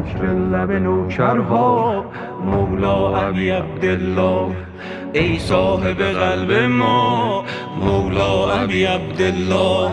فکر لب نوکرها مولا ابی عبدالله. ای صاحب قلب ما مولا ابی عبدالله.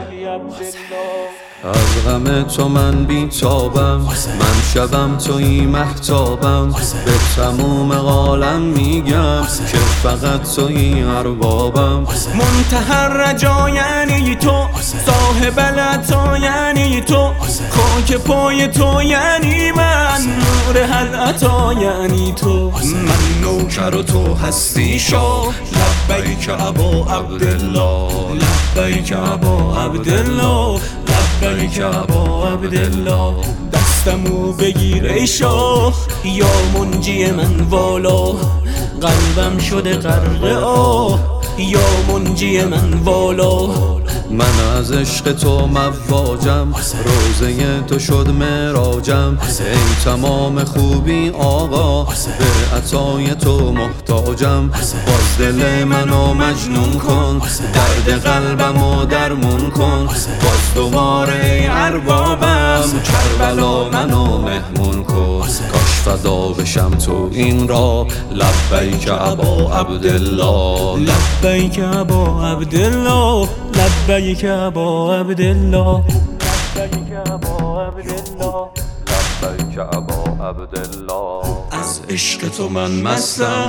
از غم تو من بیتابم، من شبم تویی مهتابم. به تموم عالم میگم که فقط تویی اربابم. منتهی رجا یعنی تو، صاحب العطا یعنی تو، خاک پای تو یعنی من، نور العطا یعنی تو. من نوکر و تو هستی شاه، لبیک ابا عبدالله، لبیک ابا عبدالله، لبیک ابا عبدالله. دستمو بگیر ای شاه یا منجی من والا، قلبم شده غرق آه یا منجی من والا. من از عشق تو مواجم، روزه تو شد معراجم. ای تمام خوبی آقا، به عطای تو محتاجم. باز دل منو مجنون کن، درد قلبمو درمون کن. باز دوباره ای اربابم، کربلا منو مهمون کن. کاش فدا بشم تو این را، لبیک ابا عبدالله، لبیک ابا عبدالله، لبیک ابا عبدالله، لبیک ابا عبدالله، لبیک ابا عبدالله. از عشق تو من مستم،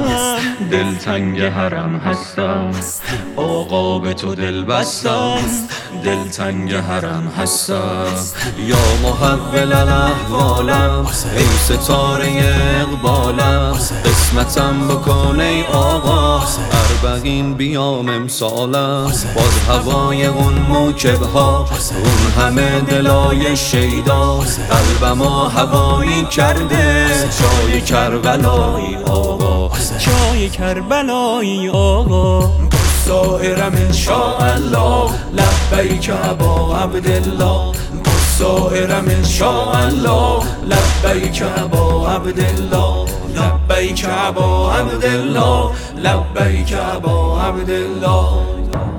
دلتنگ حرم هستم. آقا به تو دل بستم، دلتنگ حرم هستم. یا محول الاحوالم، ای ستاره اقبالم. قسمتم بکن ای آقا، اربعین بیام امسالم. باز هوای اون موکبها، اون همه دلای شیدا. قلبما هوایی کرده چای کربلایی آقا، چای کربلایی آقا. بسائرم انشاءالله، لبیک ابا عبدالله، بسائرم انشاءالله، لبیک ابا عبدالله، لبیک ابا عبدالله، لبیک ابا عبدالله.